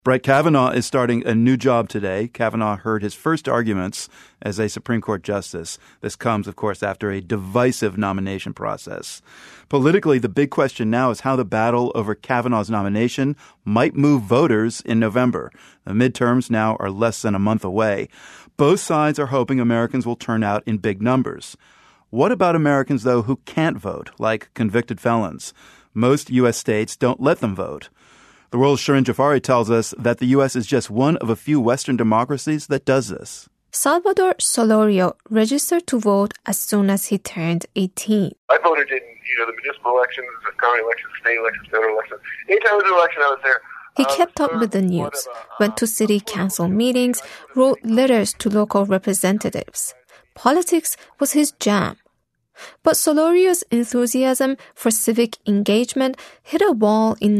Brett Kavanaugh is starting a new job today. Kavanaugh heard his first arguments as a Supreme Court justice. This comes, of course, after a divisive nomination process. Politically, the big question now is how the battle over Kavanaugh's nomination might move voters in November. The midterms now are less than a month away. Both sides are hoping Americans will turn out in big numbers. What about Americans, though, who can't vote, like convicted felons? Most U.S. states don't let them vote. The World's Shirin Jafari tells us that the U.S. is just one of a few Western democracies that does this. Salvador Solorio registered to vote as soon as he turned 18. I voted in the municipal elections, the county elections, state elections, federal elections. Anytime there was an election, I was there. He kept up with the news, went to city council meetings, wrote letters to local representatives. Politics was his jam. But Solorio's enthusiasm for civic engagement hit a wall in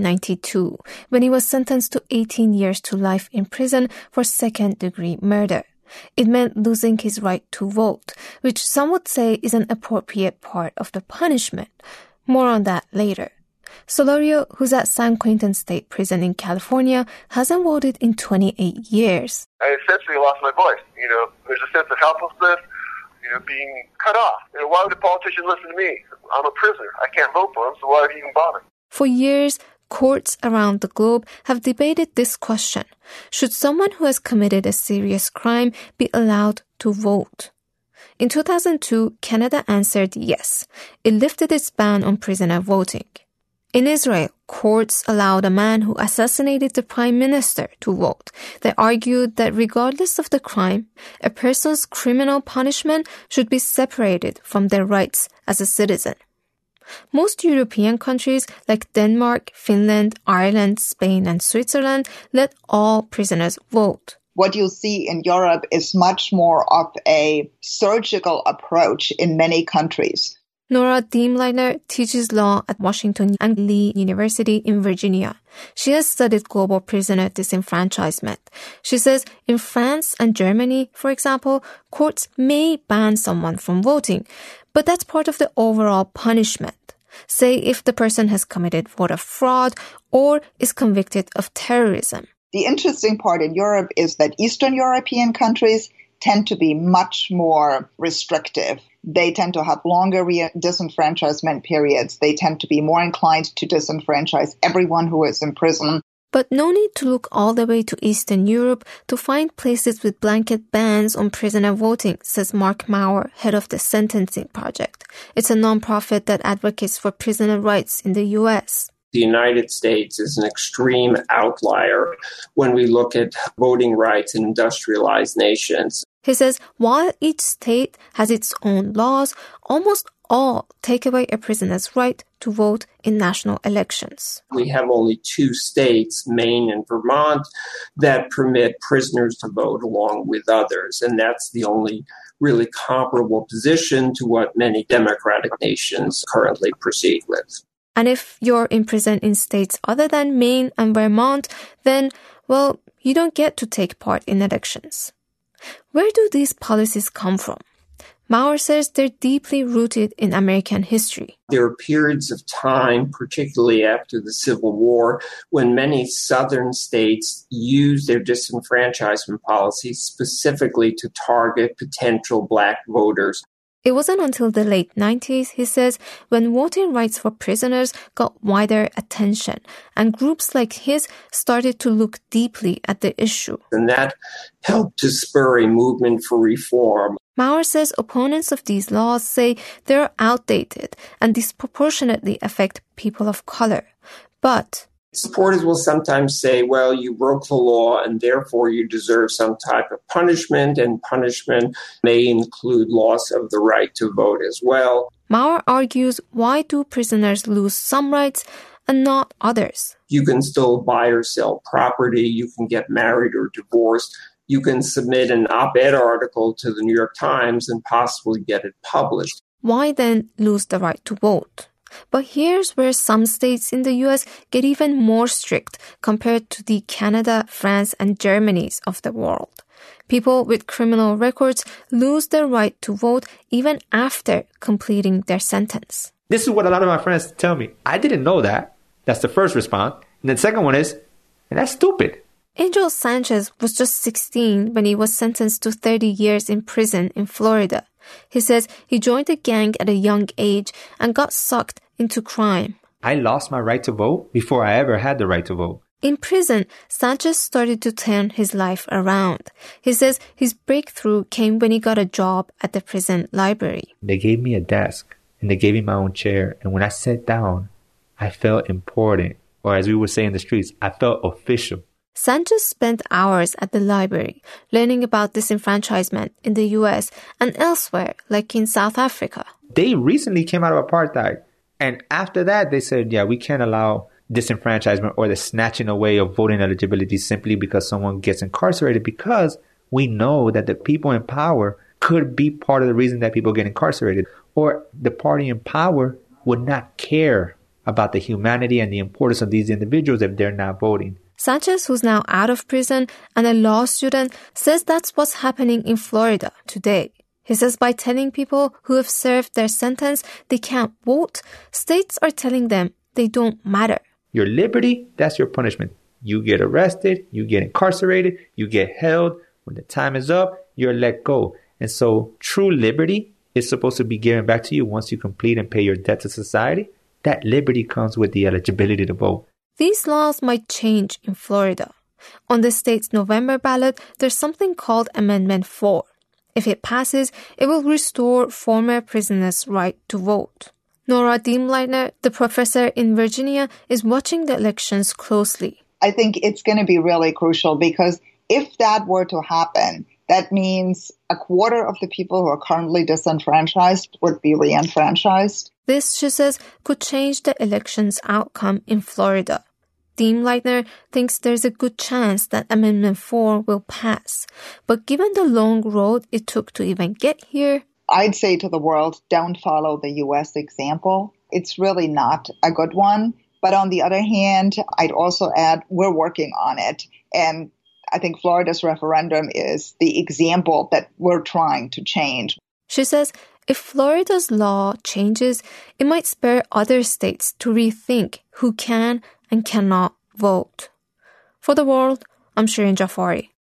1992 when he was sentenced to 18 years to life in prison for second-degree murder. It meant losing his right to vote, which some would say is an appropriate part of the punishment. More on that later. Solorio, who's at San Quentin State Prison in California, hasn't voted in 28 years. I essentially lost my voice. There's a sense of helplessness. Being cut off. Why would a politician listen to me? I'm a prisoner. I can't vote for him, so why would he even bother? For years, courts around the globe have debated this question. Should someone who has committed a serious crime be allowed to vote? In 2002, Canada answered yes. It lifted its ban on prisoner voting. In Israel, courts allowed a man who assassinated the prime minister to vote. They argued that regardless of the crime, a person's criminal punishment should be separated from their rights as a citizen. Most European countries like Denmark, Finland, Ireland, Spain, and Switzerland let all prisoners vote. What you see in Europe is much more of a surgical approach in many countries. Nora Diemleitner teaches law at Washington and Lee University in Virginia. She has studied global prisoner disenfranchisement. She says in France and Germany, for example, courts may ban someone from voting, but that's part of the overall punishment. Say if the person has committed voter fraud or is convicted of terrorism. The interesting part in Europe is that Eastern European countries tend to be much more restrictive. They tend to have longer disenfranchisement periods. They tend to be more inclined to disenfranchise everyone who is in prison. But no need to look all the way to Eastern Europe to find places with blanket bans on prisoner voting, says Mark Maurer, head of the Sentencing Project. It's a nonprofit that advocates for prisoner rights in the U.S. The United States is an extreme outlier when we look at voting rights in industrialized nations. He says while each state has its own laws, almost all take away a prisoner's right to vote in national elections. We have only 2 states, Maine and Vermont, that permit prisoners to vote along with others. And that's the only really comparable position to what many democratic nations currently proceed with. And if you're imprisoned in states other than Maine and Vermont, then, you don't get to take part in elections. Where do these policies come from? Maurer says they're deeply rooted in American history. There are periods of time, particularly after the Civil War, when many southern states used their disenfranchisement policies specifically to target potential Black voters. It wasn't until the late 90s, he says, when voting rights for prisoners got wider attention and groups like his started to look deeply at the issue. And that helped to spur a movement for reform. Maurer says opponents of these laws say they're outdated and disproportionately affect people of color. But supporters will sometimes say, well, you broke the law and therefore you deserve some type of punishment, and punishment may include loss of the right to vote as well. Maurer argues, why do prisoners lose some rights and not others? You can still buy or sell property, you can get married or divorced, you can submit an op-ed article to the New York Times and possibly get it published. Why then lose the right to vote? But here's where some states in the U.S. get even more strict compared to the Canada, France, and Germanys of the world. People with criminal records lose their right to vote even after completing their sentence. This is what a lot of my friends tell me. I didn't know that. That's the first response. And the second one is, And that's stupid. Angel Sanchez was just 16 when he was sentenced to 30 years in prison in Florida. He says he joined a gang at a young age and got sucked into crime. I lost my right to vote before I ever had the right to vote. In prison, Sanchez started to turn his life around. He says his breakthrough came when he got a job at the prison library. They gave me a desk and they gave me my own chair. And when I sat down, I felt important. Or as we would say in the streets, I felt official. Sanchez spent hours at the library learning about disenfranchisement in the U.S. and elsewhere, like in South Africa. They recently came out of apartheid. And after that, they said, yeah, we can't allow disenfranchisement or the snatching away of voting eligibility simply because someone gets incarcerated, because we know that the people in power could be part of the reason that people get incarcerated, or the party in power would not care about the humanity and the importance of these individuals if they're not voting. Sanchez, who's now out of prison and a law student, says that's what's happening in Florida today. He says by telling people who have served their sentence they can't vote, states are telling them they don't matter. Your liberty, that's your punishment. You get arrested, you get incarcerated, you get held. When the time is up, you're let go. And so true liberty is supposed to be given back to you once you complete and pay your debt to society. That liberty comes with the eligibility to vote. These laws might change in Florida. On the state's November ballot, there's something called Amendment 4. If it passes, it will restore former prisoners' right to vote. Nora Diemleitner, the professor in Virginia, is watching the elections closely. I think it's going to be really crucial because if that were to happen, that means a quarter of the people who are currently disenfranchised would be re-enfranchised. This, she says, could change the election's outcome in Florida. Diemleitner thinks there's a good chance that Amendment 4 will pass. But given the long road it took to even get here, I'd say to the world, don't follow the U.S. example. It's really not a good one. But on the other hand, I'd also add, we're working on it. And I think Florida's referendum is the example that we're trying to change. She says if Florida's law changes, it might spur other states to rethink who can and cannot vote. For The World, I'm Shireen Jafari.